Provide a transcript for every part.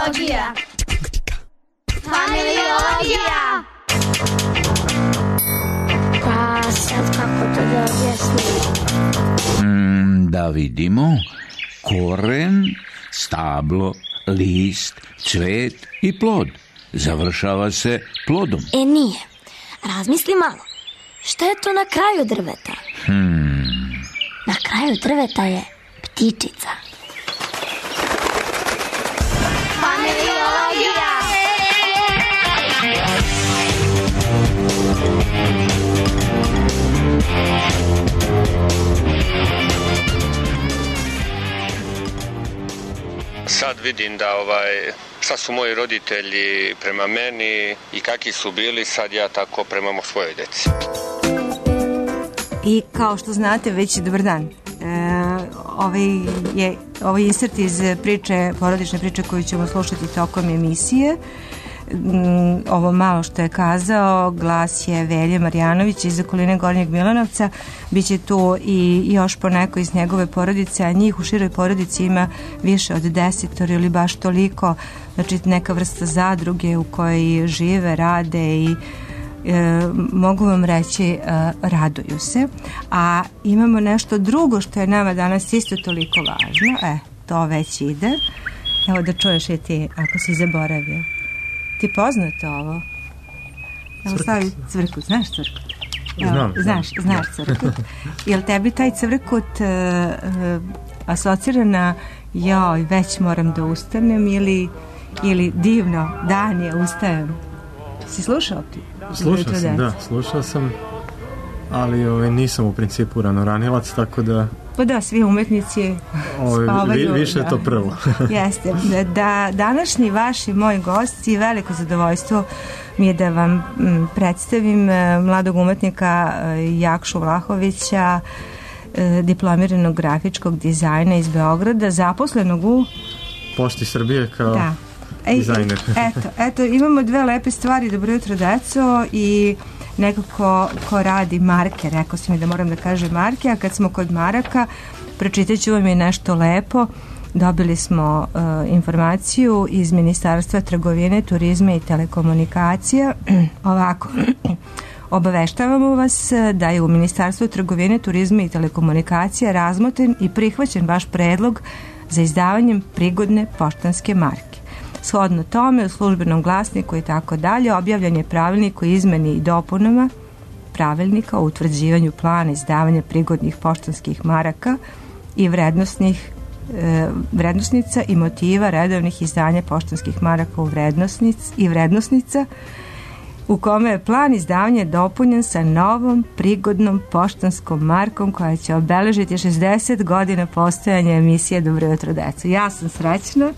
Familiologija. Familiologija. Pa sad kako to da objasnim? Da vidimo. Koren, stablo, list, cvet i plod. Završava se plodom. Nije. Razmisli malo. Šta je to na kraju drveta? Na kraju drveta je ptičica. Familiologija. Sad vidim da šta su moji roditelji prema meni i kakvi su bili, sad ja tako prema svojoj deci. I kao što znate, već je dobar dan. Ovaj insert iz porodične priče koju ćemo slušati tokom emisije. Ovo malo što je kazao, glas je Velje Marjanović iz okoline Gornjeg Milanovca. Biće tu i još po neko iz njegove porodice, a njih u široj porodici ima više od 10 ili baš toliko. Znači neka vrsta zadruge u kojoj žive, rade i mogu vam reći raduju se. A imamo nešto drugo što je nama danas isto toliko važno. To već ide. Evo da čuješ i ti ako si zaboravio. Ti poznato ovo? Evo stavi cvrkut, znaš cvrkut? Znaš cvrkut. Jel tebi taj cvrkut asocira na joj, već moram da ustanem ili divno, dan je, ustajem? Si slušao ti? Slušao sam, ali nisam u principu ranoranilac, tako da... Pa da, svi umetnici spavaju. Više je to prvo. Jeste. Da današnji vaš i moj gost i veliko zadovoljstvo mi je da vam predstavim mladog umetnika Jakšu Vlahovića, diplomiranog grafičkog dizajna iz Beograda, zaposlenog u Pošti Srbije kao dizajner. Eto, imamo dve lepe stvari. Dobro jutro, deco. I nekako ko radi marke, rekao si mi da moram da kažem marke, a kad smo kod maraka, pročitat ću vam je nešto lepo. Dobili smo informaciju iz Ministarstva trgovine, turizma i telekomunikacija. Ovako, obaveštavamo vas da je u Ministarstvu trgovine, turizma i telekomunikacija razmotren i prihvaćen vaš predlog za izdavanjem prigodne poštanske marke. Shodno tome, u službenom glasniku i tako dalje, objavljen je pravilnik o izmeni i dopunama pravilnika o utvrđivanju plana izdavanja prigodnih poštanskih maraka i vrednosnica i motiva redovnih izdanja poštanskih maraka i vrednosnica, u kome je plan izdavanja dopunjen sa novom prigodnom poštanskom markom koja će obeležiti 60 godina postojanja emisije Dobro jutro, deco. Ja sam srećna.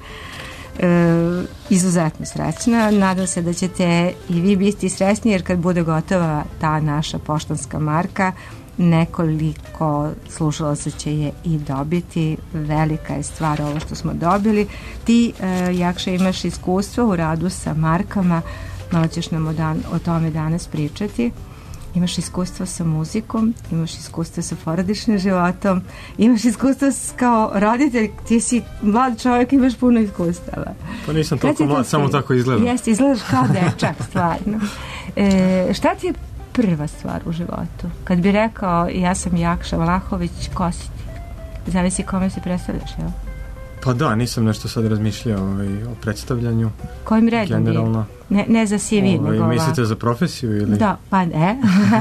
Izuzetno srećna. Nadam se da ćete i vi biti srećni, jer kad bude gotova ta naša poštanska marka, nekoliko slušalaca će je i dobiti. Velika je stvar ovo što smo dobili. Ti, Jakša, imaš iskustvo u radu sa markama, malo ćeš nam o tome danas pričati. Imaš iskustvo sa muzikom, imaš iskustvo sa porodičnim životom, imaš iskustvo kao roditelj, ti si mlad čovjek, imaš puno iskustava. Pa nisam toliko mlad, samo tako izgledam. Jeste, izgledaš kao dečak, stvarno. Šta ti je prva stvar u životu? Kad bi rekao ja sam Jakša Vlahović, ko si ti? Zavisi kome se predstavljaš, jel? Pa da, nisam nešto sad razmišljao o predstavljanju. Kojim redom? Generalno. Ne za CV, nego mislite za profesiju ili? Da, pa ne.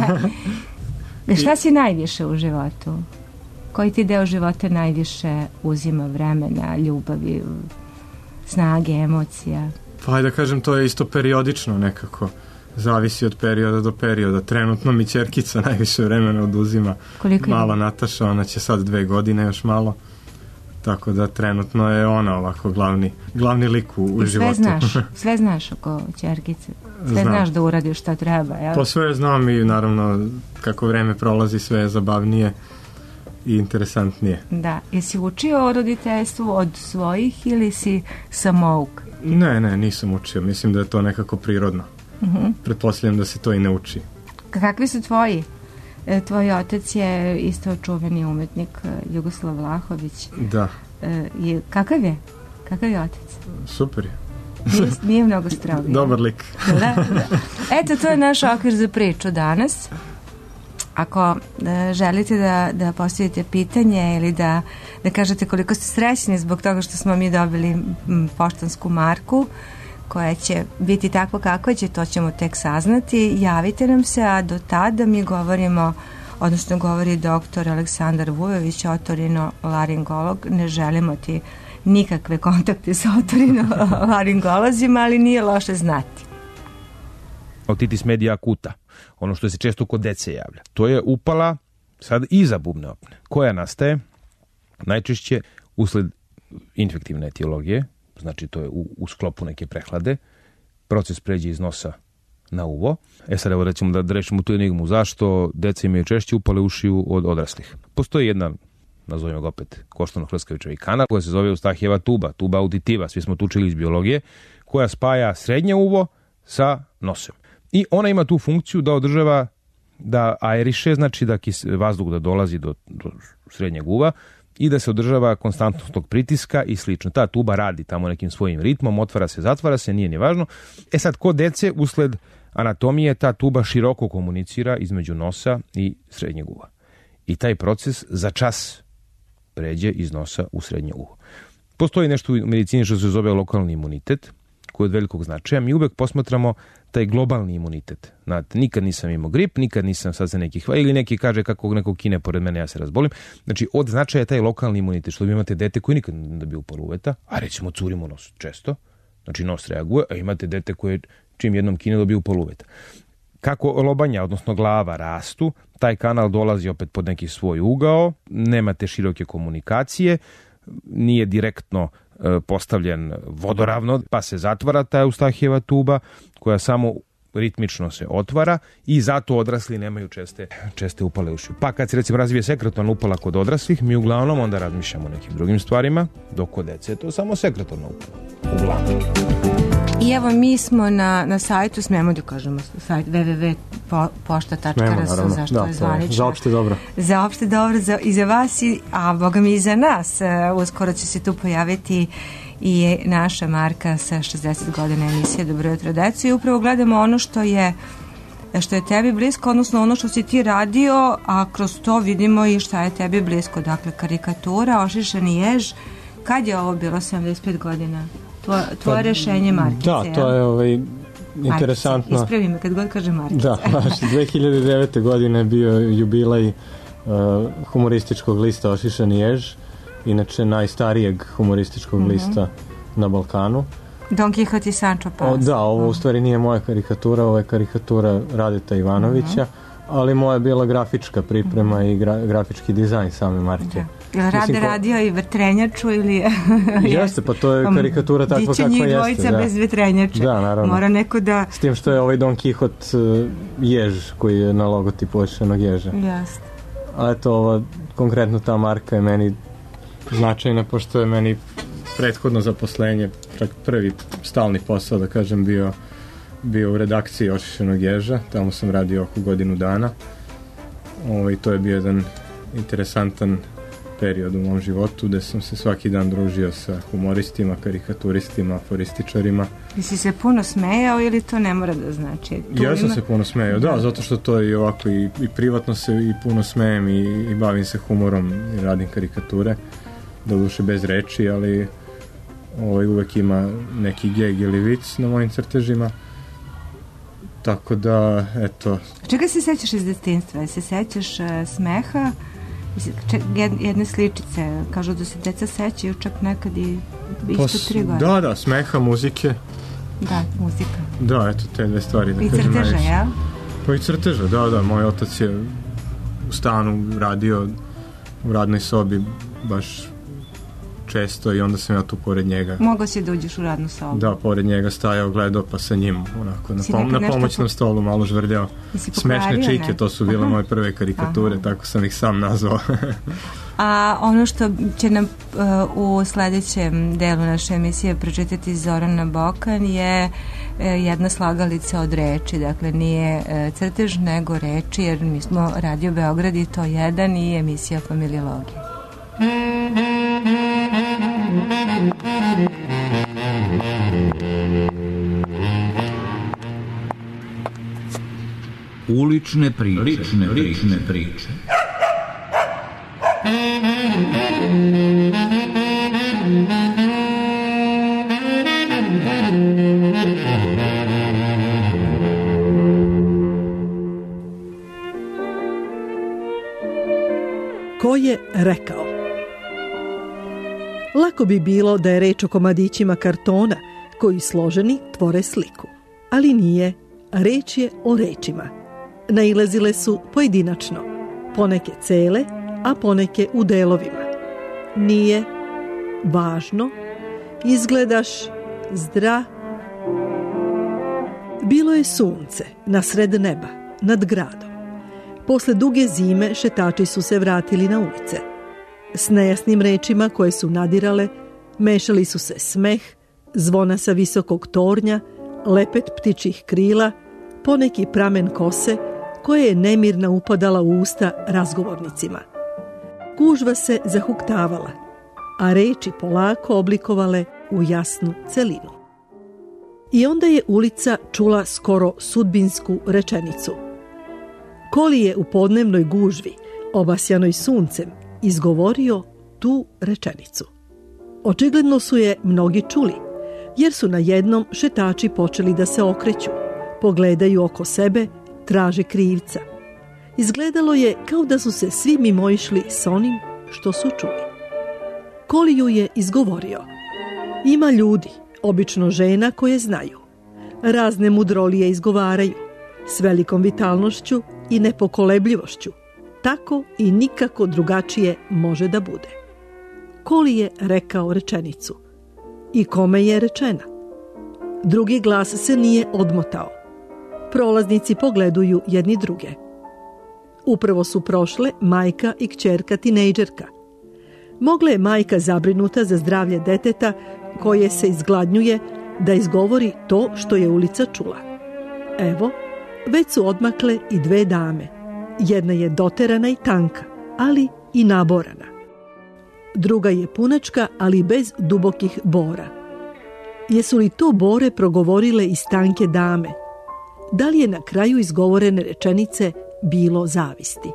Šta si najviše u životu? Koji ti deo života najviše uzima vremena, ljubavi, snage, emocija? Pa da kažem, to je isto periodično nekako. Zavisi od perioda do perioda. Trenutno mi ćerkica najviše vremena oduzima. Koliko mala Nataša, ona će sad 2 godine još malo. Tako da trenutno je ona ovako glavni lik u životu. Sve znaš oko ćerkice? Znaš da uradiš šta treba, jel? To sve znam i naravno kako vreme prolazi sve je zabavnije i interesantnije. Da. Jesi učio o roditeljstvu od svojih ili si samouk? Ne, nisam učio. Mislim da je to nekako prirodno. Pretpostavljam da se to i ne uči. Kakvi su tvoji? Tvoj otac je isto čuveni umetnik, Jugoslav Vlahović. Da. Kakav je? Kakav je otac? Super je. Nije mnogo strogo. Dobar lik. Da. Eto, to je naš okvir za priču danas. Ako želite da postavite pitanje ili da kažete koliko ste srećni zbog toga što smo mi dobili poštansku marku koja će biti takva kakva će, to ćemo tek saznati. Javite nam se, a do tada mi govorimo, odnosno govori doktor Aleksandar Vujović, otorinolaringolog. Ne želimo ti nikakve kontakte sa otorinolaringolozima, ali nije loše znati. Otitis media acuta, ono što se često kod dece javlja. To je upala sad iza bubne opne, koja nastaje najčešće usled infektivne etiologije, znači to je u sklopu neke prehlade, proces pređe iz nosa na uvo. Sad evo recimo da rešimo tu enigmu, zašto deca imaju češće upale ušiju od odraslih. Postoji jedna, nazovimo ga opet, koštano-hrskavičevi kanal, koja se zove Eustahijeva tuba auditiva, svi smo to učili iz biologije, koja spaja srednje uvo sa nosem. I ona ima tu funkciju da održava, da aeriše, znači da vazduh da dolazi do srednjeg uva i da se održava konstantnost tog pritiska i slično. Ta tuba radi tamo nekim svojim ritmom, otvara se, zatvara se, nije ni važno. Sad, kod dece, usled anatomije, ta tuba široko komunicira između nosa i srednjeg uva. I taj proces za čas pređe iz nosa u srednje uvo. Postoji nešto u medicini što se zove lokalni imunitet, koji je od velikog značaja. Mi uvek posmatramo taj globalni imunitet. Znate, nikad nisam imao grip, nikad nisam sad za nekih, ili neki kaže kako nekog kine pored mene, ja se razbolim. Znači, od značaja je taj lokalni imunitet, što vi imate dete koji nikad ne dobiju upalu uveta, a recimo curimo nos često, znači nos reaguje, a imate dete koje čim jednom kine dobiju upalu uveta. Kako lobanja, odnosno glava, rastu, taj kanal dolazi opet pod neki svoj ugao, nemate široke komunikacije, nije direktno postavljen vodoravno, pa se zatvara ta Eustahijeva tuba koja samo ritmično se otvara i zato odrasli nemaju česte upale ušiju. Pa kad se recimo razvije sekretorna upala kod odraslih, mi uglavnom onda razmišljamo o nekim drugim stvarima, dok kod dece je to samo sekretorna upala. Uglavnom. I evo, mi smo na sajtu, smijemo da kažemo sajt www.pošta.rs, zašto je zvanično. Za opšte dobro. Za opšte dobro i za vas, a boga mi i za nas. Uskoro će se tu pojaviti i naša marka sa 60 godina emisije Dobro jutro deco i upravo gledamo ono što je tebi blisko, odnosno ono što si ti radio, a kroz to vidimo i šta je tebi blisko. Dakle, karikatura, ošišani jež. Kad je ovo bilo, 75 godina? Tvoje rešenje markice. Da, to je interesantno. Markice, ispravi me kad god kaže markice. Da, 2009. godine je bio jubilej humorističkog lista Ošišani jež, inače najstarijeg humorističkog lista na Balkanu. Don Quixote i Sancho Panza. Da, ovo u stvari nije moja karikatura, ovo je karikatura Radeta Ivanovića, ali moja je bila grafička priprema i grafički dizajn same marke. Jel radio i vetrenjaču ili... Jeste, pa to je karikatura takva kakva jeste. Diće njih dvojica bez vetrenjača. Da, naravno. Mora neko da... S tim što je ovaj Don Quixote jež koji je na logotipu ošišanog ježa. Jeste. A eto, konkretno ta marka je meni značajna, pošto je meni prethodno zaposlenje, čak prvi stalni posao, da kažem, bio u redakciji Ošišanog ježa. Tamo sam radio oko godinu dana. To je bio jedan interesantan period u mom životu, gde sam se svaki dan družio sa humoristima, karikaturistima, aforističarima. I si se puno smejao ili to ne mora da znači? Ja sam se puno smejao, da, zato što to je ovako i privatno se i puno smejem i bavim se humorom i radim karikature, doduše bez reči, ali uvek ima neki geg ili vic na mojim crtežima. Tako da, eto... Čega se sećaš iz detinjstva? Se sećaš smeha? Jedne sličice, kažu da se deca sećaju čak nekad i isto 3 godine. Da, smeha, muzike. Da, muzika. Da, eto, te dve stvari. Da i crteža, jel? Pa i crteža, da. Moj otac je u stanu radio u radnoj sobi baš često i onda sam ja tu pored njega. Mogao si da uđeš u radnu sobu? Da, pored njega stajao, gledao, pa sa njim onako na pomoćnom stolu malo žvrljao. Smešne čike, to su bile moje prve karikature, tako sam ih sam nazvao. A ono što će nam u sledećem delu naše emisije pročitati Zorana Bokan je jedna slagalica od reči, dakle nije crtež nego reči, jer mi smo Radio Beograd i to jedan i emisija Familiologije. Ulične priče. Lične priče. Ko je rekao? Lako bi bilo da je reč o komadićima kartona koji složeni tvore sliku. Ali nije, reč je o rečima. Nailazile su pojedinačno, poneke cele, a poneke u delovima. Nije, važno, izgledaš, zdra. Bilo je sunce nasred neba, nad gradom. Posle duge zime šetači su se vratili na ulice. S nejasnim rečima koje su nadirale, mešali su se smeh, zvona sa visokog tornja, lepet ptičjih krila, poneki pramen kose koje je nemirno upadala u usta razgovornicima. Gužva se zahuktavala, a reči polako oblikovale u jasnu celinu. I onda je ulica čula skoro sudbinsku rečenicu. Koli je u podnevnoj gužvi, obasjanoj suncem, izgovorio tu rečenicu. Očigledno su je mnogi čuli, jer su najednom šetači počeli da se okreću, pogledaju oko sebe, traže krivca. Izgledalo je kao da su se svi mimoišli s onim što su čuli. Koli ju je izgovorio. Ima ljudi, obično žena koje znaju. Razne mudrolije izgovaraju, s velikom vitalnošću i nepokolebljivošću. Tako i nikako drugačije može da bude. Koli je rekao rečenicu. I kome je rečena? Drugi glas se nije odmotao. Prolaznici pogleduju jedni druge. Upravo su prošle majka i kćerka tinejdžerka. Mogla je majka zabrinuta za zdravlje deteta koje se izgladnjuje da izgovori to što je ulica čula. Evo, već su odmakle i dve dame. Jedna je doterana i tanka, ali i naborana. Druga je punačka, ali bez dubokih bora. Jesu li to bore progovorile iz tanke dame? Da li je na kraju izgovorene rečenice bilo zavisti?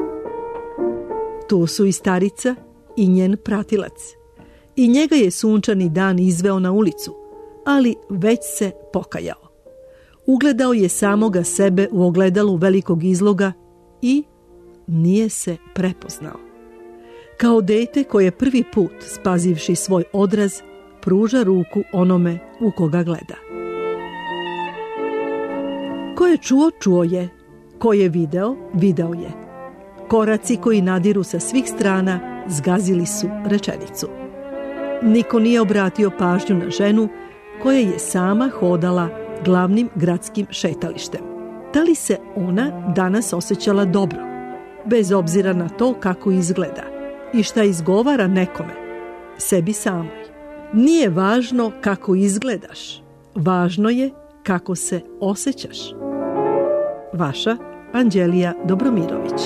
Tu su i starica i njen pratilac. I njega je sunčani dan izveo na ulicu, ali već se pokajao. Ugledao je samoga sebe u ogledalu velikog izloga i nije se prepoznao. Kao dete koje prvi put, spazivši svoj odraz, pruža ruku onome u koga gleda. Ko je čuo, čuo je. Ko je video, video je. Koraci koji nadiru sa svih strana zgazili su rečenicu. Niko nije obratio pažnju na ženu koja je sama hodala glavnim gradskim šetalištem. Da li se ona danas osjećala dobro, bez obzira na to kako izgleda i šta izgovara nekome, sebi samoj? Nije važno kako izgledaš, važno je kako se osjećaš. Vaša Anđelija Dobromirović.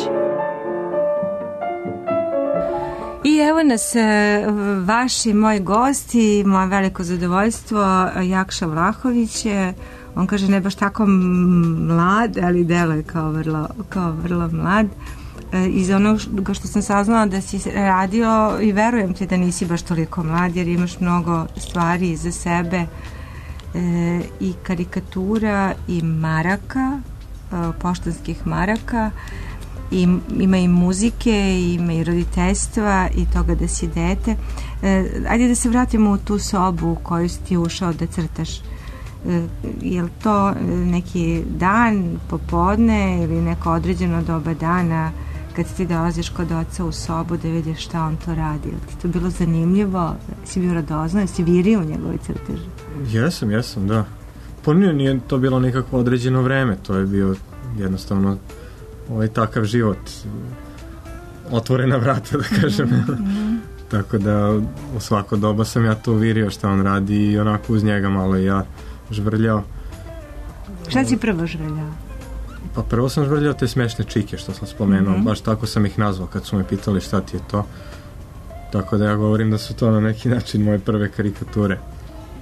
I evo nas vaši moji gosti, moje veliko zadovoljstvo, Jakša Vlahović. On kaže ne baš tako mlad, ali deluje kao vrlo mlad. Iz onoga što sam saznala da si radio, i verujem ti da nisi baš toliko mlad, jer imaš mnogo stvari iza sebe, i karikatura i maraka, poštanskih maraka, i ima i muzike, ima i roditeljstva i toga da si dete. Ajde da se vratimo u tu sobu u koju si ti ušao da crtaš. Je li to neki dan, popodne ili neko određeno doba dana kad ti dolaziš kod oca u sobu da vidiš šta on to radi? Je li ti to bilo zanimljivo? Si bio radoznan? Si virio u njegovoj crteži? Jesam, da. Pa nije to bilo nikakvo određeno vreme, to je bio jednostavno takav život, otvorena vrata, da kažem. Tako da u svako doba sam ja to uvirio šta on radi i onako uz njega malo i ja žvrljao. Šta si prvo žvrljao? Pa prvo sam žvrljao te smešne čike što sam spomenuo, baš tako sam ih nazvao kad su me pitali šta ti je to. Tako da ja govorim da su to na neki način moje prve karikature.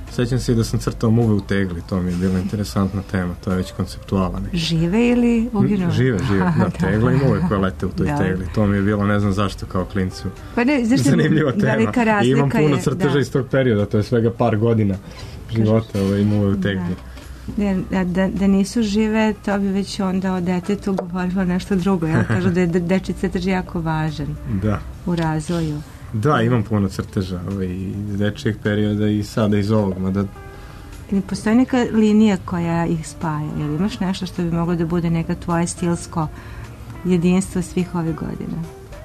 Sećam se i da sam crtao muve u tegli, to mi je bila interesantna tema, to je već konceptuala. Žive ili uginule? Žive, da, tegla i muve koje lete u toj tegli, to mi je bilo, ne znam zašto, kao klincu. Pa ne, zanimljiva tema. I imam puno crteža iz tog perioda, to je svega par godina života i muve u tegli. Da nisu žive, to bi već onda o detetu govorilo nešto drugo. Ja kažu da je dečji crtež jako važan u razvoju. Da, imam puno crteža iz dečijeg perioda i sada iz ovog. Postoji neka linija koja ih spaja? Ili imaš nešto što bi moglo da bude neka tvoje stilsko jedinstvo svih ovih godina?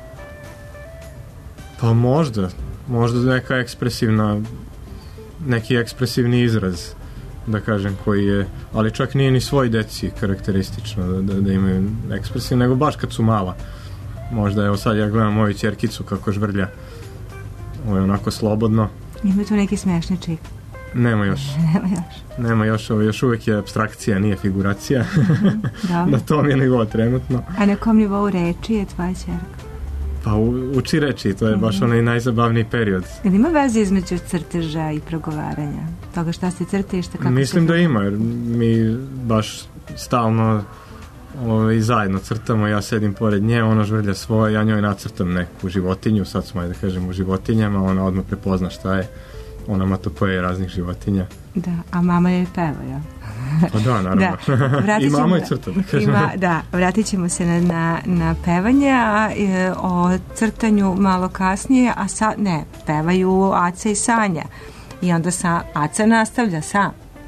Pa možda neka neki ekspresivni izraz, da kažem, koji je, ali čak nije ni svoj deci karakteristično da imaju ekspresiju, nego baš kad su mala. Možda, evo sad ja gledam moju ćerkicu kako žvrlja, ovo je onako slobodno. Ima tu neki smešni čik? Nema još, ovo još uvijek je apstrakcija, nije figuracija. Na tom je nivou trenutno. A na kom nivou reči je tvoja ćerka? Pa uči reči, to je baš onaj najzabavniji period. Ili ima veze između crteža i progovaranja? Toga šta se crte i šta kako... Mislim da ima, jer mi baš stalno zajedno crtamo, ja sedim pored nje, ona žvrlja svoje, ja njoj nacrtam neku životinju, sad smo, da kažem, u životinjama, ona odmah prepozna šta je, ona matopoje raznih životinja. Da, a mama je peva, ja? Pa da, naravno. I mama je crta, da kažem. Vratit ćemo se na pevanje, a o crtanju malo kasnije, a sad, pevaju Aca i Sanja. I onda Aca nastavlja sam.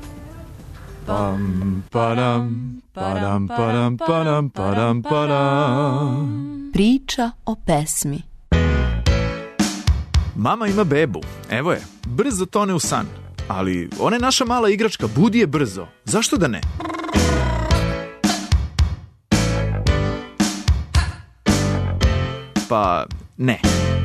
Pam, padam, padam, padam, padam, padam, padam. Priča o pesmi. Mama ima bebu, evo je, brzo tone u san. Ali ona je naša mala igračka, budi je brzo. Zašto da ne? Pa ne.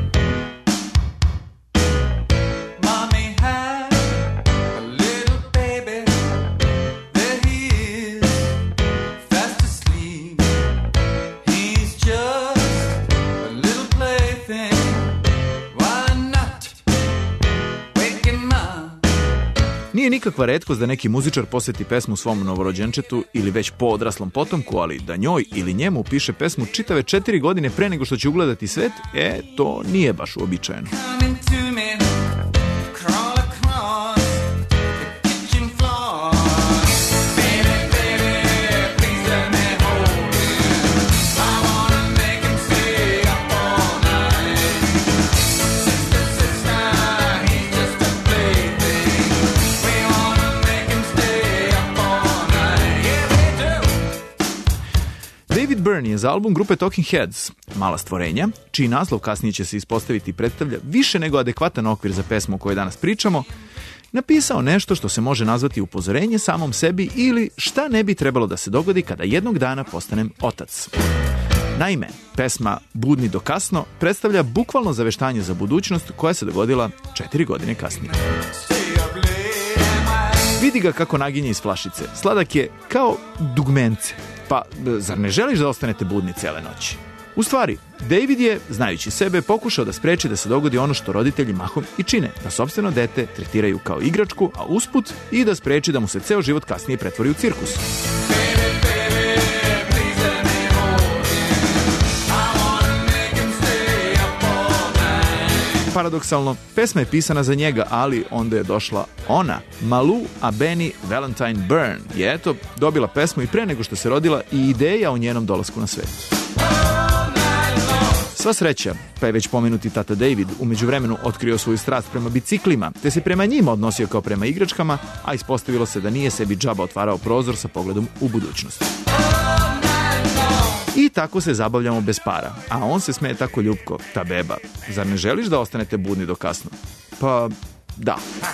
Nije nikakva retkost da neki muzičar posjeti pesmu svom novorođenčetu ili već po odraslom potomku, ali da njoj ili njemu piše pesmu čitave 4 godine pre nego što će ugledati svet, to nije baš uobičajeno. David Byrne je za album grupe Talking Heads, Mala stvorenja, čiji naslov kasnije će se ispostaviti predstavlja više nego adekvatan okvir za pesmu o kojoj danas pričamo, napisao nešto što se može nazvati upozorenje samom sebi ili šta ne bi trebalo da se dogodi kada jednog dana postanem otac. Naime, pesma Budni do kasno predstavlja bukvalno zaveštanje za budućnost koja se dogodila 4 godine kasnije. Vidi ga kako naginje iz flašice. Sladak je kao dugmence. Pa, zar ne želiš da ostanete budni cele noći? U stvari, David je, znajući sebe, pokušao da spreči da se dogodi ono što roditelji mahom i čine, da sopstveno dete tretiraju kao igračku, a usput i da spreči da mu se ceo život kasnije pretvori u cirkus. Paradoksalno, pesma je pisana za njega, ali onda je došla ona, Malou Abeni Valentine Byrne, je dobila pesmu i pre nego što se rodila i ideja o njenom dolasku na svet. Sva sreća, pa je već pomenuti tata David u međuvremenu otkrio svoju strast prema biciklima, te se prema njima odnosio kao prema igračkama, a ispostavilo se da nije sebi džaba otvarao prozor sa pogledom u budućnost. I tako se zabavljamo bez para, a on se smeje tako ljubko, ta beba. Zar ne želiš da ostanete budni do kasno? Pa, da.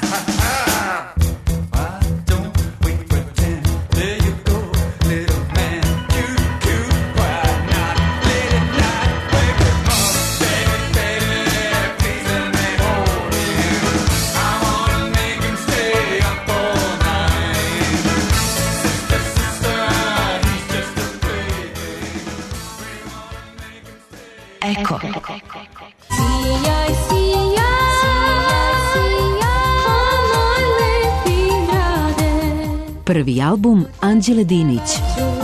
Eko. Sijaj, sijaj, sijaj, po moj lep Prvi album Anđele Dinić.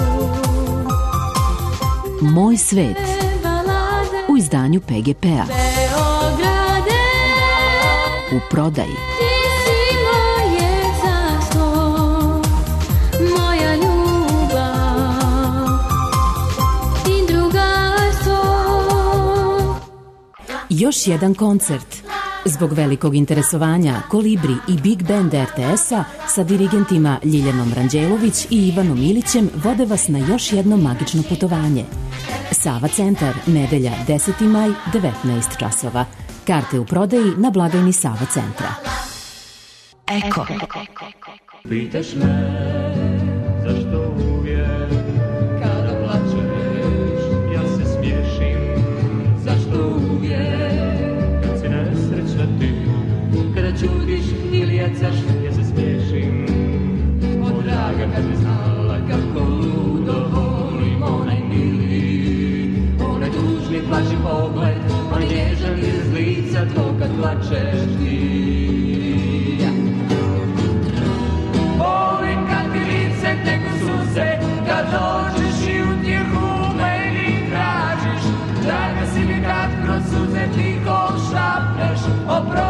Moj svet. U izdanju PGP-a. U prodaji. Još jedan koncert. Zbog velikog interesovanja Kolibri i Big Band RTS-a sa dirigentima Ljiljanom Ranđelović i Ivanom Ilićem vode vas na još jedno magično putovanje. Sava centar, nedelja 10. maj, 19 časova. Karte u prodaji na blagajni Sava centra. Eko. Pitaš me zašto uvijek kada plačeš ja se smiješim, zašto uvijek kad si nesrećna ti, kada čudiš ili jecaš ja se smiješim. O draga kad bi znala kako ludo volim onaj mili, onaj tužni plači pogled, onaj nježan iz lica tvoj kad plačeš ti. Volim kad ti lice teku suze, kad dođeš i utjehu meni tražiš, draga si mi kad kroz suze tiho šapneš oprosti.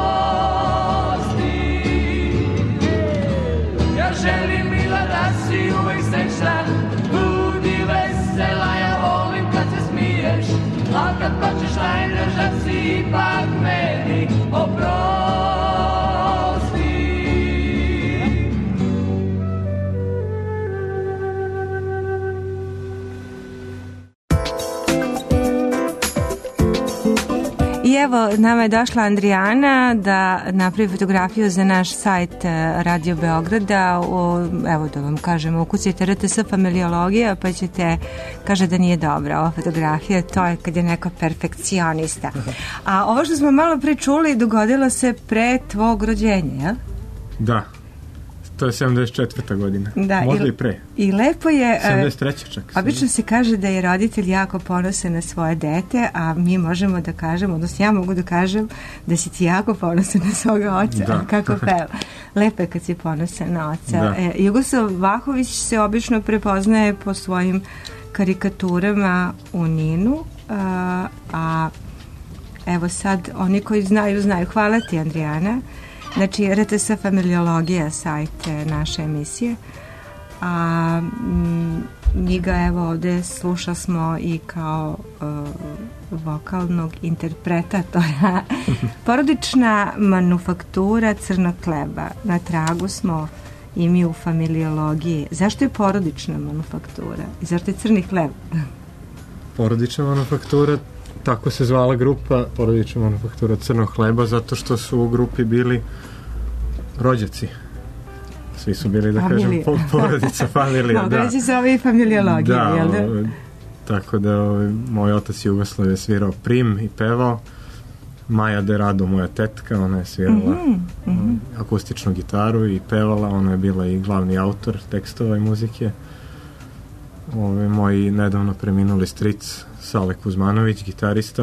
Ja želim mila da si uvijek srećna, budi vesela, ja volim kad se smiješ, a kad plačeš najdraža si ipak meni oprosti. I evo, nama je došla Andrijana da napravi fotografiju za naš sajt Radio Beograda. Evo da vam kažemo, ukucajte RTS familiologija pa ćete, kaže da nije dobra ova fotografija, to je kad je neko perfekcionista. A ovo što smo malo pre čuli dogodilo se pre tvog rođenja, jel? Da. To je 74. godina. Da, možda i pre. I lepo je... 73. čak. Obično se kaže da je roditelj jako ponosan na svoje dete, a mi možemo da kažemo, odnosno ja mogu da kažem da si ti jako ponosan na svoga oca. Da. Kako peva. Lepo je kad si ponosan na oca. Jugoslav Vahović se obično prepoznaje po svojim karikaturama u Ninu, a evo sad oni koji znaju. Hvala ti, Andrijana. Znači, RTS familiologija, sajt naše emisije. A njega evo ovde slušali smo i kao vokalnog interpretatora. Porodična manufaktura crnog hleba. Na tragu smo i mi u familiologiji. Zašto je porodična manufaktura? I zašto je crni hleb? Porodična manufaktura, tako se zvala grupa, porodična manufaktura crnog hleba, zato što su u grupi bili rođaci. Svi su bili, da kažem, porodica, familija. Obraći se ove i familiologije, jel da? Tako da moj otac Jugoslav je svirao prim i pevao. Maja de Rado, moja tetka, ona je svirala akustičnu gitaru i pevala, ona je bila i glavni autor tekstova i muzike. Moj nedavno preminuli stric Sale Kuzmanović, gitarista,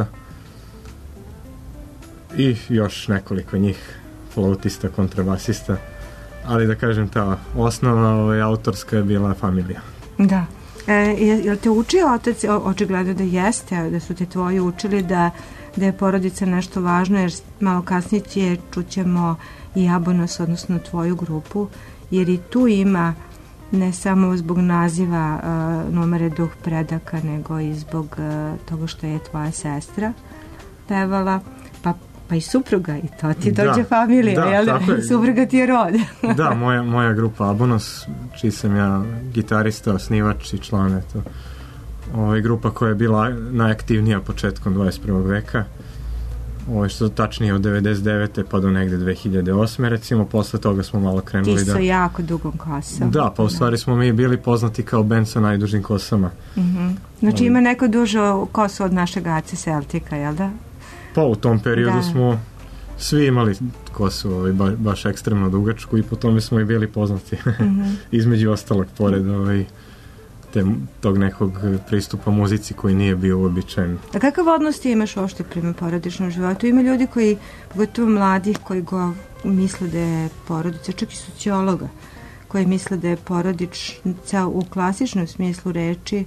i još nekoliko njih, flautista, kontrabasista, ali da kažem ta osnova autorska je bila familija. Da. Jel te učio otac, očigledno da jeste, da su te tvoji učili da je porodica nešto važno, jer malo kasnije čućemo i Abonos, odnosno tvoju grupu, jer i tu ima ne samo zbog naziva numere Duh predaka, nego i zbog toga što je tvoja sestra pevala, pa i supruga, i to ti dođe familija, jel da? Supruga ti je rod. Da, moja grupa Abonos, čiji sam ja gitarista, osnivač i član, eto. Grupa koja je bila najaktivnija početkom 21. veka, što tačnije od 99. pa do negde 2008. recimo, posle toga smo malo krenuli da... Ti su jako dugom kosom. Da, pa u stvari smo mi bili poznati kao band sa najdužim kosama. Znači ima neko dužo kosu od našeg Ace Celtika, jel da? Pa u tom periodu smo svi imali kosu baš ekstremno dugačku i po tome smo i bili poznati. Između ostalog, pored tog nekog pristupa muzici koji nije bio uobičajen. A kakav odnos ti imaš uopšte prema porodičnom životu? Ima ljudi koji, pogotovo mladih, koji go misle da je porodica, čak i sociologa, koji misle da je porodičnica u klasičnom smislu reči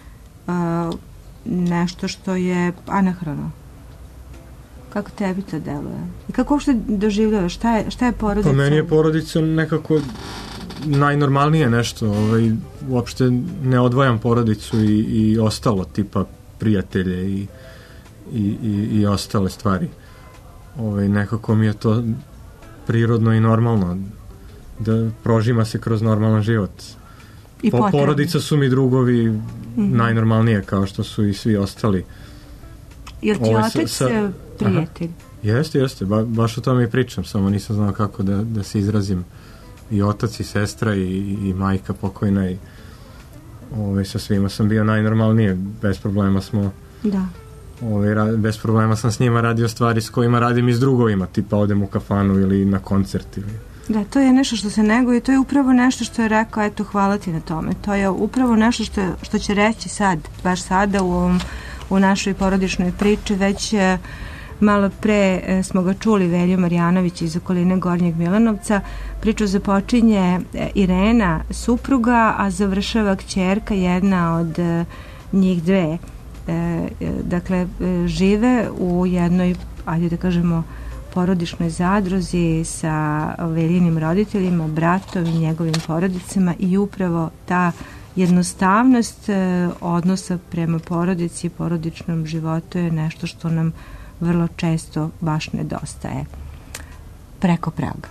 nešto što je anahrono. Kako tebi to deluje? I kako uopšte doživljavaš? Šta je porodica? Pa meni je porodica nekako najnormalnije nešto. Uopšte ne odvajam porodicu i ostalo, tipa prijatelje i ostale stvari. Nekako mi je to prirodno i normalno. Da prožima se kroz normalan život. Porodica su mi drugovi najnormalnije, kao što su i svi ostali. Jel ti otac prijatelj? Jeste, baš o tome i pričam, samo nisam znao kako da se izrazim. I otac i sestra i majka pokojna i sa svima sam bio najnormalnije, bez problema smo bez problema sam s njima radio stvari s kojima radim i s drugovima, tipa odem u kafanu ili na koncert ili... Da, to je nešto što se neguje, to je upravo nešto što je rekao, eto, hvala ti na tome. To je upravo nešto što će reći sad, baš sada u našoj porodičnoj priči. Već malo pre smo ga čuli, Velju Marjanović iz okoline Gornjeg Milanovca. Priču započinje Irena, supruga, a završava kćerka, jedna od njih dve. Dakle, žive u jednoj, ajde da kažemo, porodičnoj zadruzi sa Veljinim roditeljima, bratom i njegovim porodicama, i upravo ta jednostavnost odnosa prema porodici i porodičnom životu je nešto što nam vrlo često baš nedostaje. Preko praga.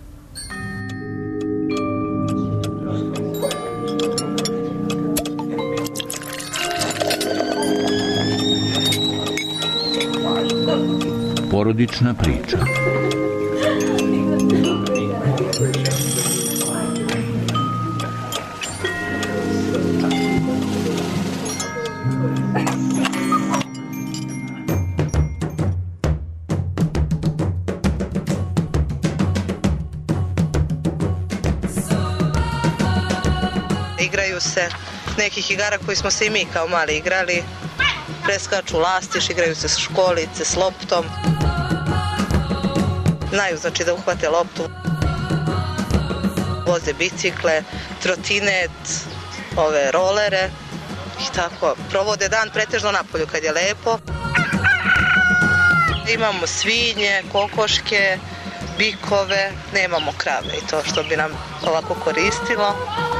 Porodična priča. Igraju se nekih igara koji smo se i mi kao mali igrali. Preskaču lastiš, igraju se s školice, s loptom. Znaju, znači, da uhvate loptu. Voze bicikle, trotinet, rolere i tako. Provode dan pretežno napolju kad je lepo. Imamo svinje, kokoške, bikove, nemamo krave i to što bi nam ovako koristilo.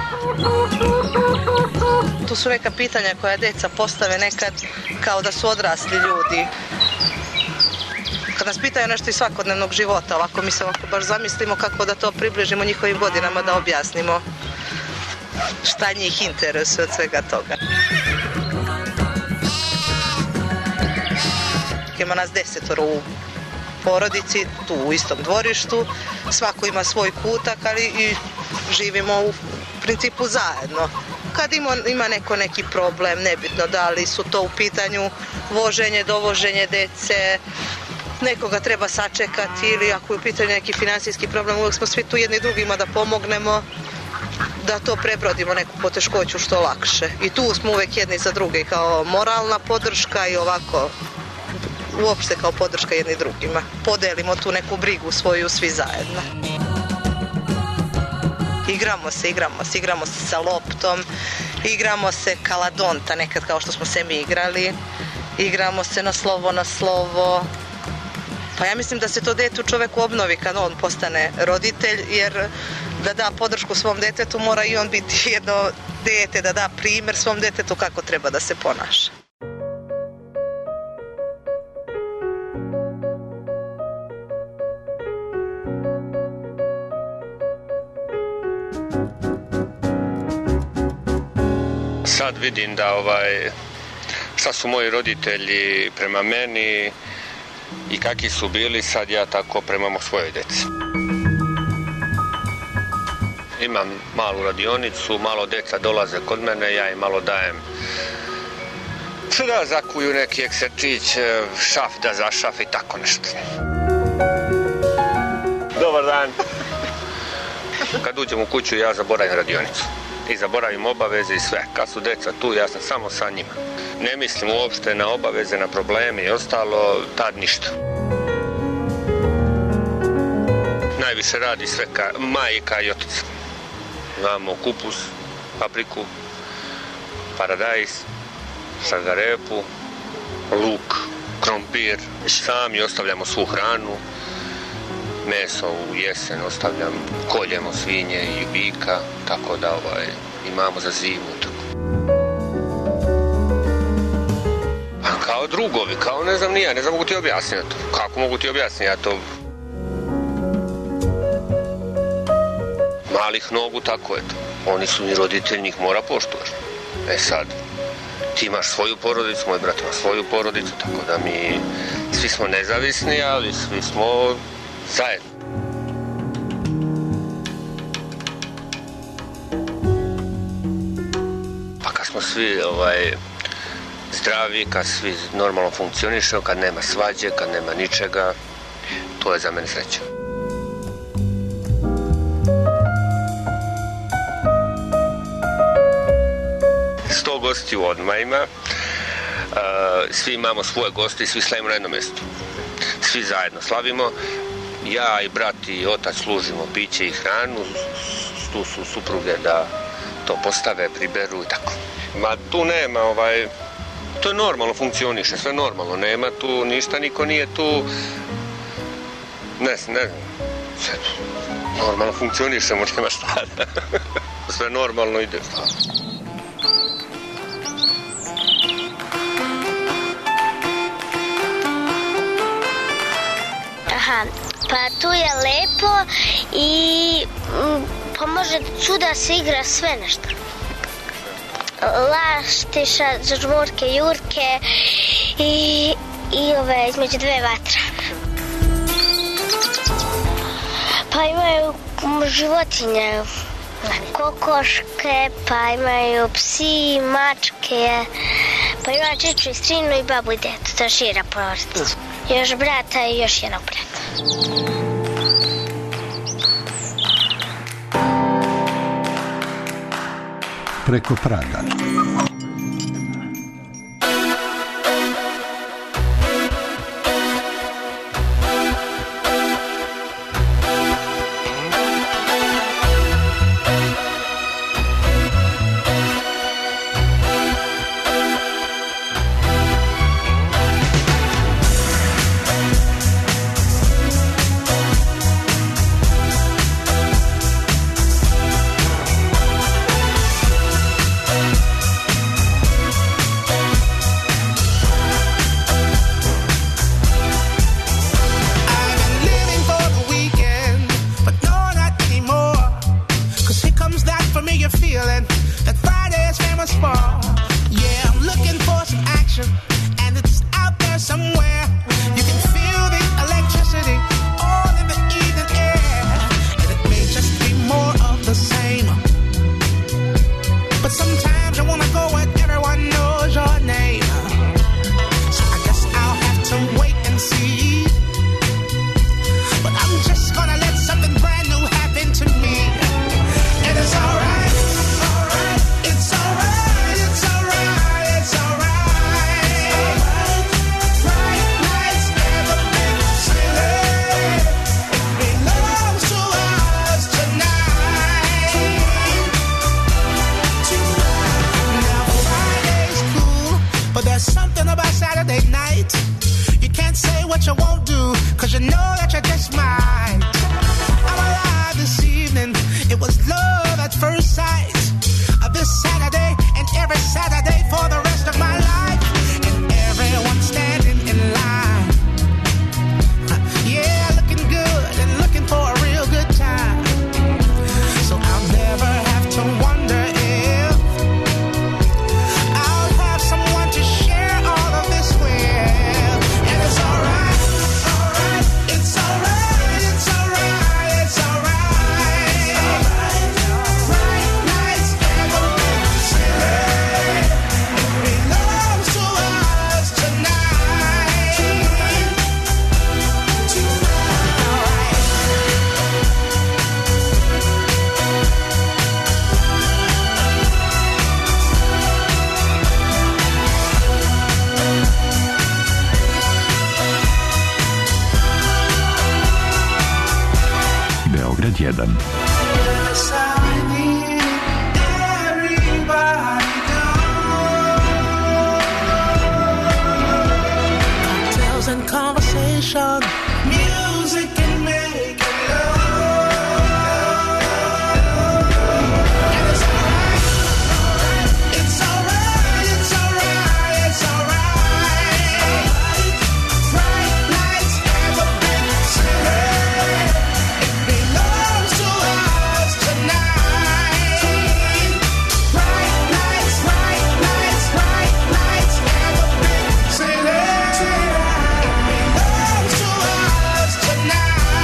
Tu su neka pitanja koja deca postave nekad kao da su odrasli ljudi. Kad nas pitaju nešto iz svakodnevnog života, ovako mi se ovako baš zamislimo kako da to približimo njihovim godinama, da objasnimo šta njih interesuje od svega toga. Ima nas 10 u porodici, tu u istom dvorištu, svako ima svoj kutak, ali i živimo u principu zajedno. Kad ima neko neki problem, nebitno da li su to u pitanju voženje, dovoženje dece, nekoga treba sačekati ili ako je u pitanju neki finansijski problem, uvijek smo svi tu jedni drugima da pomognemo, da to prebrodimo neku poteškoću što lakše. I tu smo uvijek jedni za druge kao moralna podrška i ovako uopšte kao podrška jedni drugima. Podelimo tu neku brigu svoju svi zajedno. Igramo se sa loptom, igramo se kaladonta nekad kao što smo se mi igrali, igramo se na slovo. Pa ja mislim da se to detu čoveku obnovi kad on postane roditelj, jer da da podršku svom detetu mora i on biti jedno dete, da da primjer svom detetu kako treba da se ponaša. Sad vidim da šta su moji roditelji prema meni i kakvi su bili, sad ja tako prema svojoj deci. Imam malu radionicu, malo deca dolaze kod mene, ja im malo dajem da zakuju neki ekserčić, šaf da zašaf i tako nešto. Dobar dan. Kad uđem u kuću ja zaboravim radionicu. I zaboravim obaveze i sve. Kad su deca tu, ja sam samo sa njima. Ne mislim uopšte na obaveze, na probleme i ostalo, tad ništa. Najviše radi sve majka i otac. Imamo kupus, papriku, paradajz, šargarepu, luk, krompir. Sami ostavljamo svu hranu. Meso u jesen ostavljam, koljemo svinje i bika, tako da imamo za zimu. A kao drugovi, kao ne znam mogu ti objasniti to. Kako mogu ti objasniti ja to? Malih nogu, tako je to. Oni su mi roditelji, njih mora poštovati. Sad, ti imaš svoju porodicu, moj brat ima svoju porodicu, tako da mi svi smo nezavisni, ali svi smo zajedno. Pa kad smo svi zdravi, kad svi normalno funkcionišemo, kad nema svađe, kad nema ničega, to je za mene sreća. Gostiju odmah ima. Svi imamo svoje goste i svi slavimo na jednom mjestu. Svi zajedno slavimo. Ja i brat i otac služimo piće i hranu. Tu su supruge da to postave, priberu i tako. Ma tu nema to je normalno, funkcioniše, sve normalno. Nema tu ništa, niko nije tu. Ne znam. Sve normalno funkcionišemo, nema šta. Sve normalno ide. Pa tu je lepo i pa može tu da se igra sve nešto. Laštiša, žmurke, jurke i između dve vatra. Pa imaju životinje, kokoške, pa imaju psi, mačke, pa ima čiču i strinu i babu i detu, to je šira porodica. Još brata i još jednog brata. Preko praga. Beograd 1. Yes, I need everybody do. Cocktails and conversation, music and making love. And it's alright, it's alright, it's alright, it's alright. Bright lights and a big city. It belongs to us tonight. Bright lights, bright lights, bright lights and a big city. It belongs to us tonight.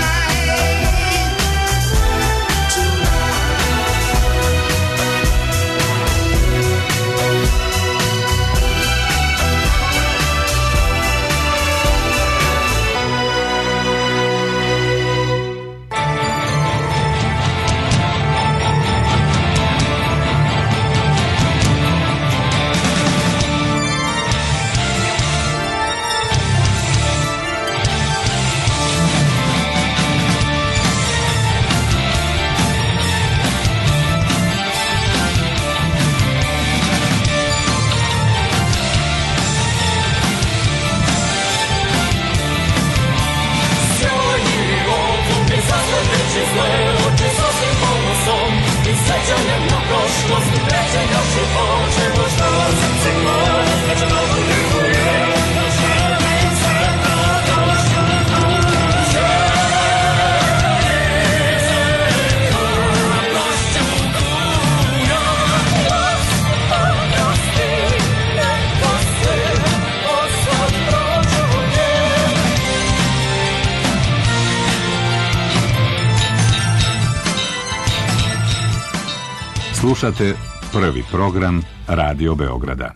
Slušate prvi program Radio Beograda.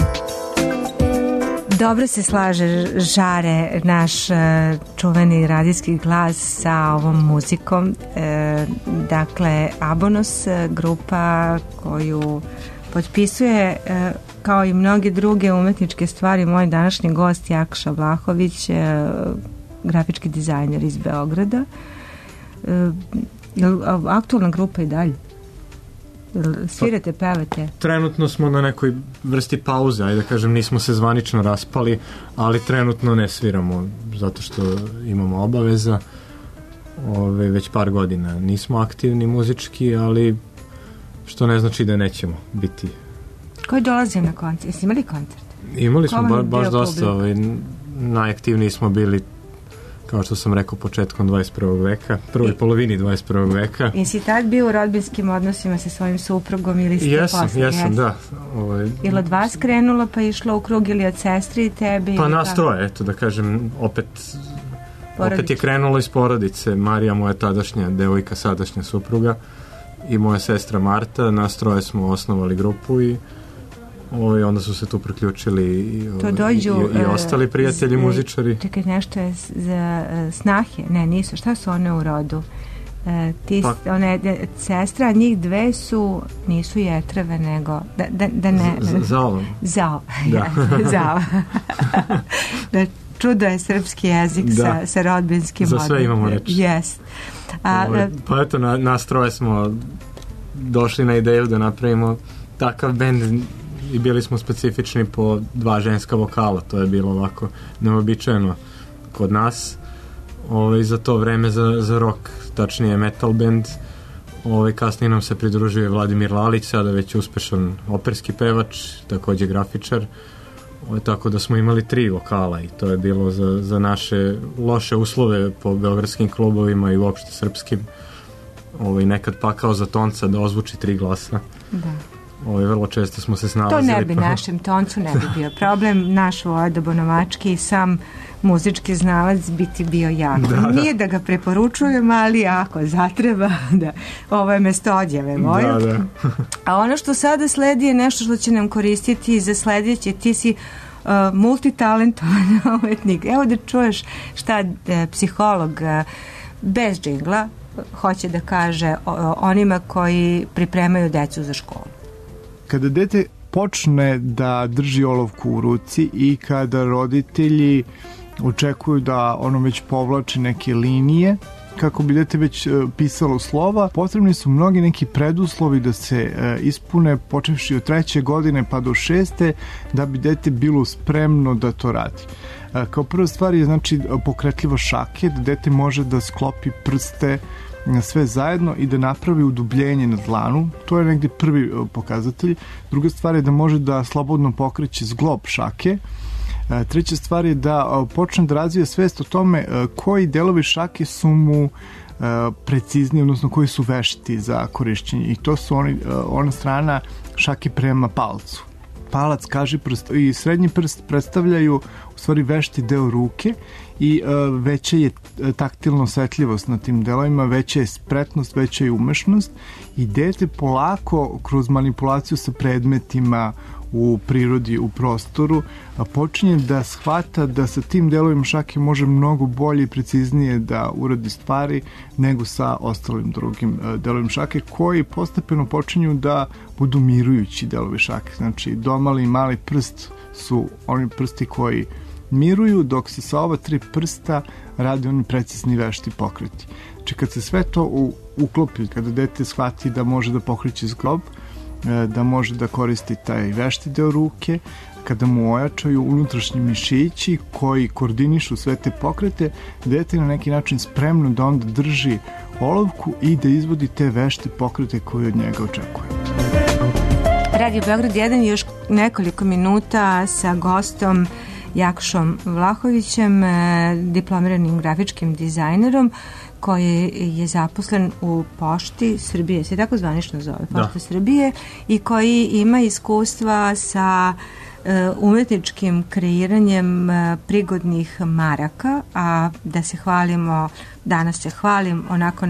Dobro se slaže Žare, naš čuveni radijski glas sa ovom muzikom. Dakle, Abonos, grupa koju potpisuje kao i mnoge druge umetničke stvari moj današnji gost Jakša Vlahović, grafički dizajner iz Beograda. Je li aktualna grupa i dalje? Svirate, pevate? Trenutno smo na nekoj vrsti pauze, ajde da kažem, nismo se zvanično raspali, ali trenutno ne sviramo zato što imamo obaveza. Već par godina nismo aktivni muzički, ali što ne znači da nećemo biti. Koji dolazi na koncert? Jeste imali koncert? Imali smo baš dosta, najaktivniji smo bili, kao što sam rekao, početkom 21. veka, prvoj polovini 21. veka. Jesi tad bio u rodbinskim odnosima sa svojim suprugom ili ste posle? Jesam, da. Ili od vas krenulo pa išlo u krug ili od sestri i tebi? Pa nas troje, eto da kažem, opet je krenulo iz porodice. Marija, moja tadašnja devojka, sadašnja supruga, i moja sestra Marta, nas troje smo osnovali grupu i onda su se tu priključili i ostali prijatelji, muzičari. Čekaj, nešto je za snahe? Ne, nisu. Šta su one u rodu? Sestra, njih dve nisu jetreve, nego Zao. Zao. Da, čudo je srpski jezik sa rodbinskim za sve imamo reč. Yes. Pa eto, nas troje smo došli na ideju da napravimo takav bend i bili smo specifični po dva ženska vokala. To je bilo ovako neobičajeno kod nas. Za to vreme za rock, tačnije metal band. Kasnije nam se pridružuje Vladimir Lalić, sada već uspešan operski pevač, takođe grafičar. Tako da smo imali 3 vokala i to je bilo za naše loše uslove po beogradskim klubovima i uopšte srpskim. Nekad pakao za tonca da ozvuči 3 glasa. Da. Vrlo često smo se snalazili. To ne bi našem toncu ne bi bio problem. Naš Voda Bonovački i sam muzički znalac biti bio jako. Nije da ga preporučujem, ali ako zatreba, ovo je mesto odjave moje. A ono što sada sledi je nešto što će nam koristiti za sledeće. Ti si multitalentovan umetnik. Evo da čuješ šta psiholog bez džingla hoće da kaže onima koji pripremaju decu za školu. Kada dete počne da drži olovku u ruci i kada roditelji očekuju da ono već povlači neke linije, kako bi dete već pisalo slova, potrebni su mnogi neki preduslovi da se ispune, počevši od 3. godine pa do 6. da bi dete bilo spremno da to radi. Kao prva stvar je znači pokretljivost šake, da dete može da sklopi prste sve zajedno i da napravi udubljenje na dlanu. To je negdje prvi pokazatelj. Druga stvar je da može da slobodno pokreće zglob šake. Treća stvar je da počne da razvija svest o tome koji delovi šake su mu precizni, odnosno koji su vešti za korišćenje. I to su ona strana šake prema palcu. Palac, kažiprst i srednji prst predstavljaju u stvari vešti deo ruke i veća je taktilna osetljivost na tim delovima, veća je spretnost, veća je umešnost i dete polako kroz manipulaciju sa predmetima u prirodi, u prostoru, počinje da shvata da sa tim delovima šake može mnogo bolje i preciznije da uradi stvari nego sa ostalim drugim delovima šake koji postepeno počinju da budu mirujući delovi šake. Znači, domali i mali prst su oni prsti koji miruju, dok se sa ova 3 prsta radi oni precizni vešti pokreti. Znači, kad se sve to uklopi, kada dete shvati da može da pokreće zglob, da može da koristi taj vešti deo ruke, kada mu ojačaju unutrašnji mišići koji koordinišu sve te pokrete, dete je na neki način spremno da onda drži olovku i da izvodi te vešte pokrete koje od njega očekuje. Radio Beograd 1 još nekoliko minuta sa gostom Jakšom Vlahovićem, diplomiranim grafičkim dizajnerom koji je zaposlen u Pošti Srbije, se tako zvanično zove, Pošta Srbije, i koji ima iskustva sa umetničkim kreiranjem prigodnih maraka, a da se hvalimo, danas se hvalim onako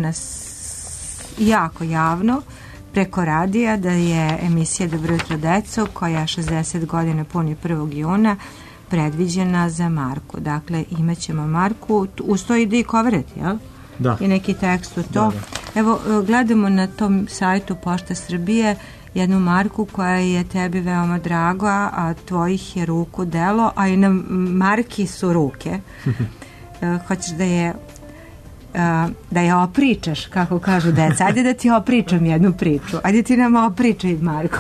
jako javno, preko radija, da je emisija Dobro jutro deco, koja 60 godina puni 1. juna, predviđena za marku. Dakle, imat ćemo marku, ustoji da i coverati, jel? Da. I neki tekst u to. Da. Evo, gledamo na tom sajtu Pošta Srbije jednu marku koja je tebi veoma draga, a tvojih je ruku delo, a i na marki su ruke. Hoćeš da je opričaš, kako kažu deca. Ajde da ti opričam jednu priču. Ajde ti nam opričaj, Marko.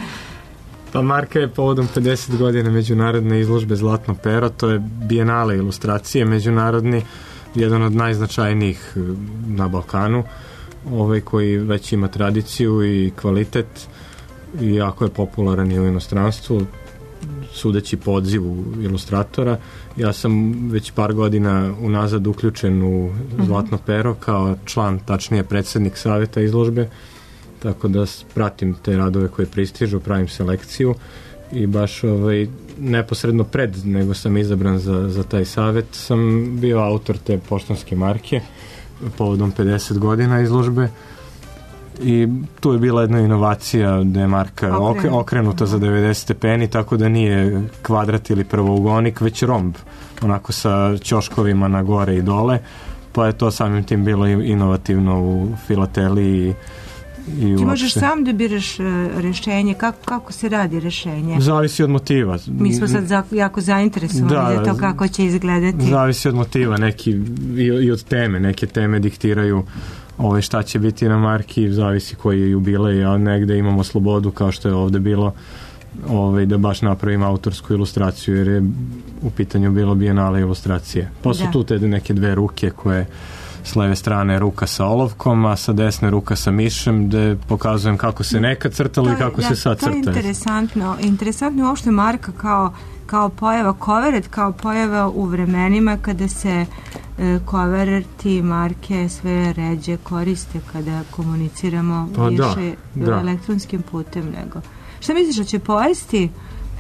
Pa marka je povodom 50 godina međunarodne izložbe Zlatno pero, to je bijenale ilustracije, međunarodni, jedan od najznačajnijih na Balkanu, koji već ima tradiciju i kvalitet i jako je popularan i u inostranstvu, sudeći po odzivu ilustratora. Ja sam već par godina unazad uključen u Zlatno pero kao član, tačnije predsjednik savjeta izložbe, tako da pratim te radove koje pristižu, pravim selekciju i baš neposredno pred nego sam izabran za taj savjet sam bio autor te poštanske marke povodom 50 godina izložbe i tu je bila jedna inovacija da je marka okrenuta za 90 stepeni, tako da nije kvadrat ili prvougonik, već romb, onako sa ćoškovima na gore i dole, pa je to samim tim bilo inovativno u filateliji. Ti možeš sam da biraš rešenje, kako se radi rešenje? Zavisi od motiva. Mi smo sad jako zainteresovani za to kako će izgledati. Zavisi od motiva, neki i od teme, neke teme diktiraju šta će biti na marki, zavisi koji je jubilej, a negde imamo slobodu kao što je ovde bilo da baš napravimo autorsku ilustraciju jer je u pitanju bilo bijenale ilustracije. Pa su tu te neke dve ruke koje s leve strane ruka sa olovkom, a sa desne ruka sa mišem, gde pokazujem kako se nekad crtalo i kako se sad crta. To je interesantno. Interesantno je uopšte marka kao pojava, coveret kao pojava u vremenima kada se coverti marke sve ređe koriste kada komuniciramo više elektronskim putem nego. Šta misliš da će pojesti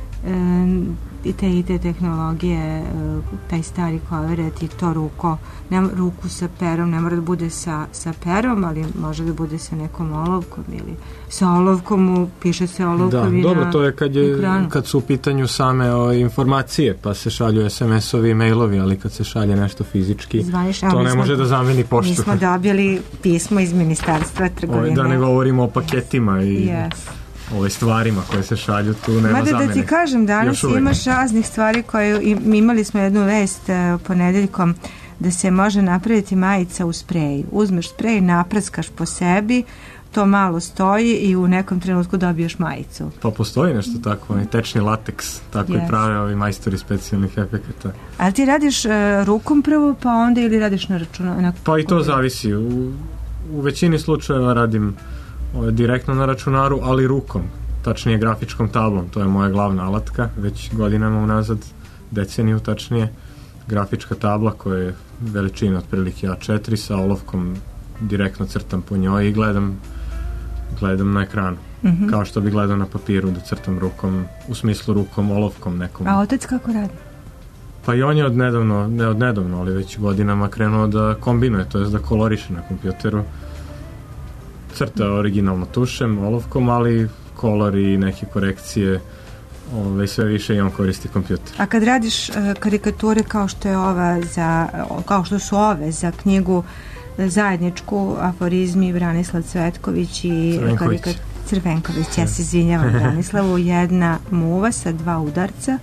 i te tehnologije, taj stari coveret i to ruku sa perom, ne mora da bude sa perom, ali može da bude sa nekom olovkom ili sa olovkom, piše se olovkom i dobro, to je kad su u pitanju same informacije, pa se šalju SMS-ovi i mailovi, ali kad se šalje nešto fizički, to ne može da zameni poštu. Mi smo dobili pismo iz Ministarstva trgovine. Da ne govorimo o paketima i stvarima koje se šalju, tu nema zamene. Mada da ti kažem, danas imaš raznih stvari koje, imali smo jednu vest ponedeljkom da se može napraviti majica u spreju. Uzmeš sprej, naprskaš po sebi, to malo stoji i u nekom trenutku dobiješ majicu. Pa postoji nešto tako, onaj tečni lateks, tako i prave ovi majstori specijalnih efekata. Ali ti radiš rukom prvo, pa onda ili radiš na računaru? Pa i to zavisi. U većini slučajeva radim direktno na računaru, ali rukom, tačnije grafičkom tablom. To je moja glavna alatka, već godinama unazad, deceniju tačnije. Grafička tabla koja je veličina otprilike A4 sa olovkom, direktno crtam po njoj i gledam na ekranu. Kao što bi gledao na papiru da crtam rukom, u smislu rukom, olovkom nekom. A otac kako radi? Pa i on je ne od nedavno, ali već godinama krenuo da kombinuje, to jest da koloriše na kompjuteru. Crta originalno tušem, olovkom, ali kolor i neke korekcije, sve više i on koristi kompjuter. A kad radiš karikature kao što su ove za knjigu zajedničku, aforizmi Branislav Cvetković i Crvenković, ja se izvinjavam Branislavu, jedna muva sa 2 udarca.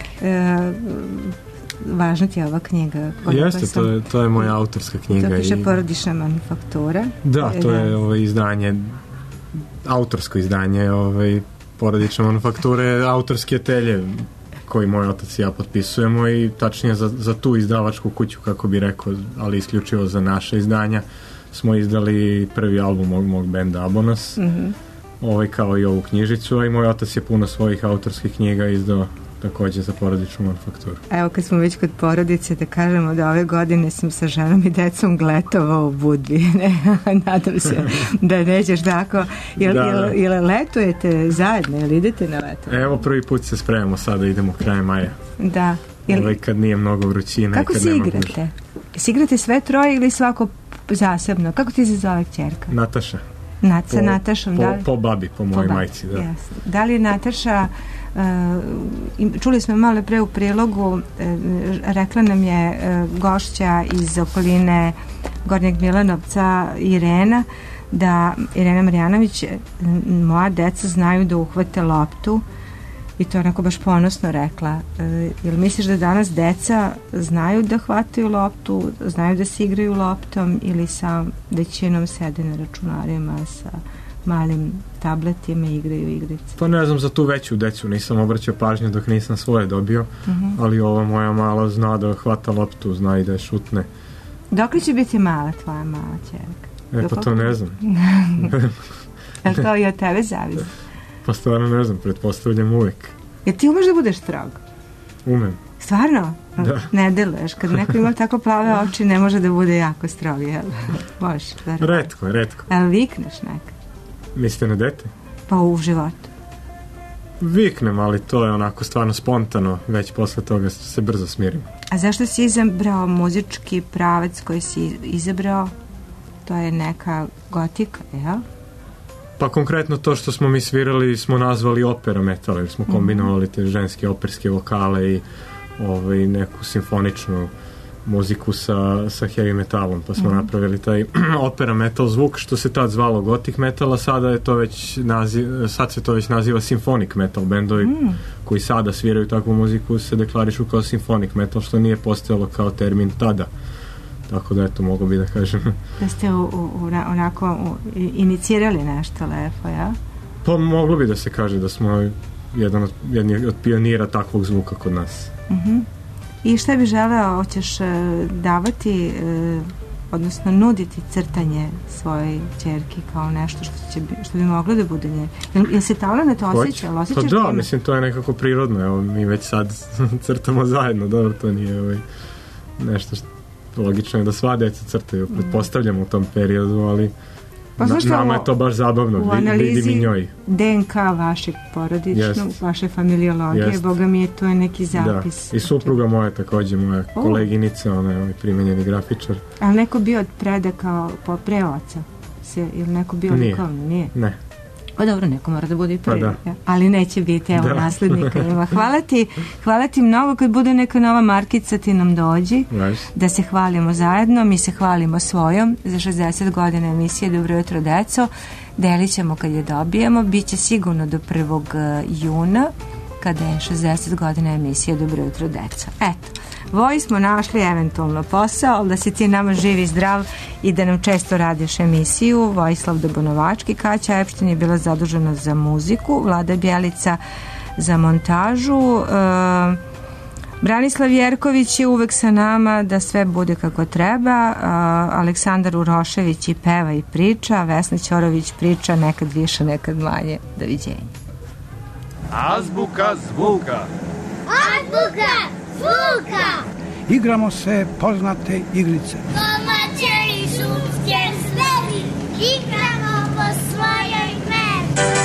Važna ti je ova knjiga? Jeste, to je moja autorska knjiga. To piše Porodična manufaktura. Da, to je izdanje, autorsko izdanje Porodične manufakture, autorski atelje koji moj otac i ja potpisujemo i tačnije za tu izdavačku kuću, kako bi rekao, ali isključivo za naše izdanja, smo izdali prvi album mog benda Abonas, kao i ovu knjižicu, a i moj otac je puno svojih autorskih knjiga izdao takođe za Porodičnu manufakturu. Evo, kad smo već kod porodice, da kažemo da ove godine sam sa ženom i decom gletovao u Budvi. Nadam se da nećeš tako. Jel letujete zajedno, jel idete na leto? Evo, prvi put se spremamo sada, idemo krajem maja. Da. Kad nije mnogo vrućina. Kako se igrate? Se igrate sve troje ili svako zasebno? Kako ti se zove kćerka? Nataša. Sa Natašom, da li? Po babi, po mojoj majci, da. Jasne. Da li je Nataša, čuli smo malo pre u prilogu, rekla nam je gošća iz okoline Gornjeg Milanovca Irena Marjanović, moja deca znaju da uhvate loptu, i to onako baš ponosno rekla. Jel misliš da danas deca znaju da hvataju loptu, znaju da se igraju loptom ili sa većinom sede na računarima sa malim tabletima i igraju igrice? Pa ne znam za tu veću decu, nisam obraćao pažnju dok nisam svoje dobio, ali ova moja mala zna da hvata loptu, zna i da je šutne. Dok li će biti mala tvoja mala ćerka? Pa to ne znam. Jel to i od tebe zavisi? Pa stvarno ne znam, pretpostavljam uvek. Jer ti umeš da budeš strog? Umem. Stvarno? Da. Ne deluješ. Kad neko ima tako plave oči, ne može da bude jako strog, jel? Možeš. Retko. Ali vikneš nekad? Mislite na dete? Pa u životu. Viknem, ali to je onako stvarno spontano, već posle toga se brzo smirim. A zašto si izabrao muzički pravac koji si izabrao? To je neka gotika, jel? Pa konkretno to što smo mi svirali smo nazvali opera metal, jer smo kombinovali te ženske operske vokale i neku simfoničnu muziku sa heavy metalom, pa smo napravili taj opera metal zvuk, što se tad zvalo gothic metal, a sada je to već sad se to već naziva symphonic metal. Bendovi koji sada sviraju takvu muziku se deklarišu kao symphonic metal, što nije postojalo kao termin tada. Tako da eto, mogu bi da kažem. Da ste onako inicirali nešto lepo, ja? Pa moglo bi da se kaže da smo jedni od pionira takvog zvuka kod nas. I šta bi želeo, hoćeš davati, odnosno nuditi crtanje svojoj ćerki kao nešto što bi moglo da bude nje? Jel se talenat osjeća? Pa da, mislim, to je nekako prirodno. Evo, mi već sad crtamo zajedno, dobro, to nije nešto što logično je da sva deca crtaju, pretpostavljamo u tom periodu, ali nama je to baš zabavno, vidim i njoj. DNK vašeg porodičnog, vaše familiologije, boga mi je to je neki zapis. Da. I supruga moja takođe, moja koleginica, ona je primenjeni grafičar. Ali neko bio od predaka pre oca? Ili neko bio likovno? Nije. Ne. Pa dobro, neko mora da bude i prvi. Da. Ali neće biti, evo, naslednika ima. Hvala ti mnogo, kad bude neka nova markica ti nam dođi, da se hvalimo zajedno, mi se hvalimo svojom za 60 godina emisije Dobro jutro deco, delit ćemo kad je dobijemo, bit će sigurno do 1. juna kada je 60 godina emisije Dobro jutro deco. Eto, Voji smo našli eventualno posao, ali da si ti nama živ i zdrav i da nam često radiš emisiju. Vojislav Dobonovački, Kaća Epštin je bila zadužena za muziku, Vlada Bjelica za montažu, Branislav Jerković je uvek sa nama da sve bude kako treba, Aleksandar Urošević i peva i priča, Vesna Ćorović priča nekad više, nekad manje. Doviđenja. Azbuka zvuka. Azbuka zvuka. Igramo se poznate igrice. Domaće i šumske zveri. Igramo po svojoj meri.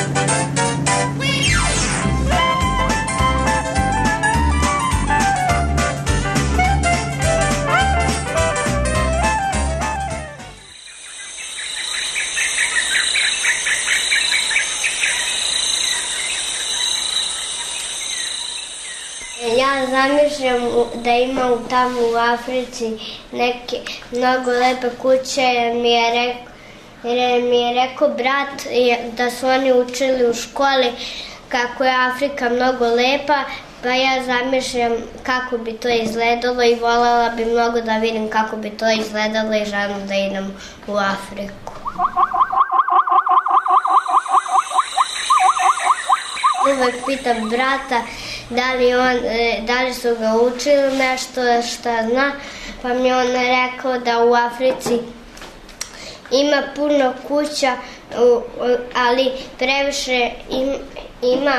Ja zamišljam da ima tamo u Africi neke mnogo lepe kuće, jer mi je rekao brat da su oni učili u školi kako je Afrika mnogo lepa, pa ja zamišljam kako bi to izgledalo i voljela bi mnogo da vidim kako bi to izgledalo i želim da idem u Afriku. Uvek pitam brata da li su ga učili nešto šta zna, pa mi on rekao da u Africi ima puno kuća, ali previše ima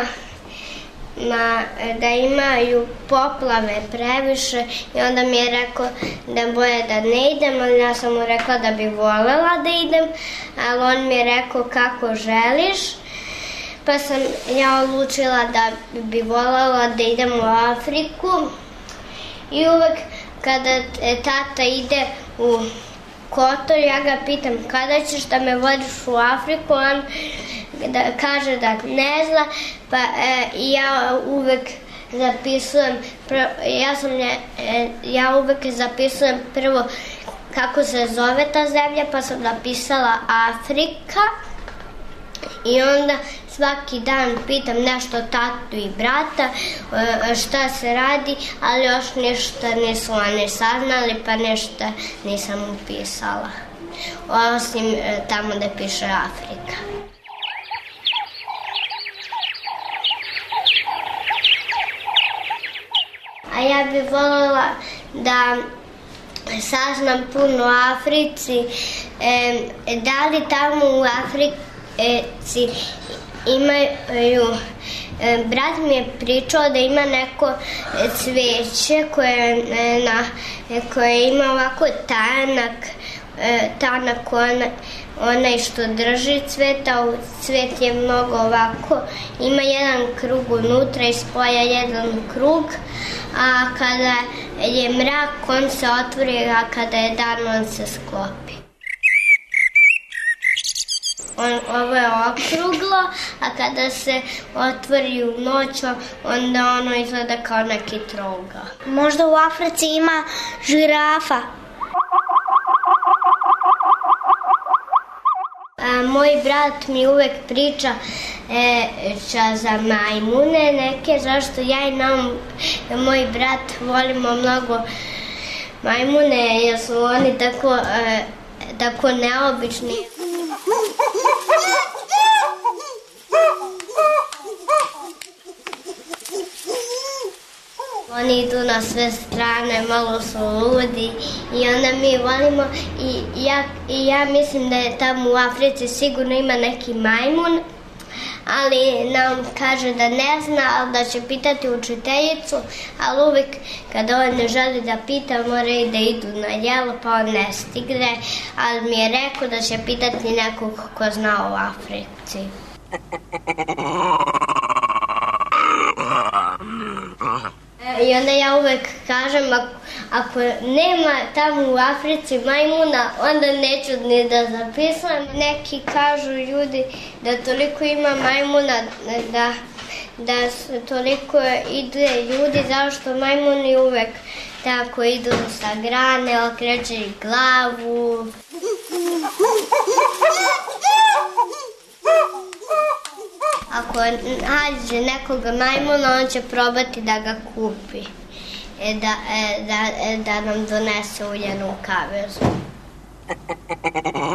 da imaju poplave previše i onda mi je rekao da boje da ne idem, ali ja sam mu rekla da bi voljela da idem, ali on mi je rekao kako želiš. Pa sam ja odlučila da bi voljela da idem u Afriku i uvek kada tata ide u Kotor, ja ga pitam kada ćeš da me vodiš u Afriku, on kaže da ne zna, pa ja uvek zapisujem, ja uvek zapisujem prvo kako se zove ta zemlja, pa sam napisala Afrika i onda svaki dan pitam nešto tatu i brata šta se radi, ali još ništa nisu oni saznali, pa nešto nisam upisala. Osim tamo da piše Afrika. A ja bih voljela da saznam puno o Africi. Da li tamo u Africi imaju, brat mi je pričao da ima cveće koje ima ovako tanak onaj što drži cvet, a cvet je mnogo ovako, ima jedan krug unutra i spoja jedan krug, a kada je mrak on se otvori, a kada je dan on se sklopi. Ovo je okruglo, a kada se otvori u noć, onda ono izgleda kao neki trougao. Možda u Africi ima žirafa. Moj brat mi uvek priča za majmune neke, zašto ja i moj brat volimo mnogo majmune, jer su oni tako neobični. Oni idu na sve strane, malo su ludi i onda mi volimo i ja mislim da je tamo u Africi sigurno ima neki majmun, ali nam kaže da ne zna, ali da će pitati učiteljicu, ali uvijek kada on ne želi da pita, moraju da idu na jelo, pa on ne stigne, ali mi je rekao da će pitati nekog ko zna o Africi. I onda ja uvek kažem, ako nema tamo u Africi majmuna, onda neću ni da zapisujem. Neki kažu ljudi da toliko ima majmuna, da toliko ide ljudi, zašto majmuni uvek tako idu sa grane, okreću glavu. Ako nađe nekoga majmuna, on će probati da ga kupi. da nam donese uljenu kavezu.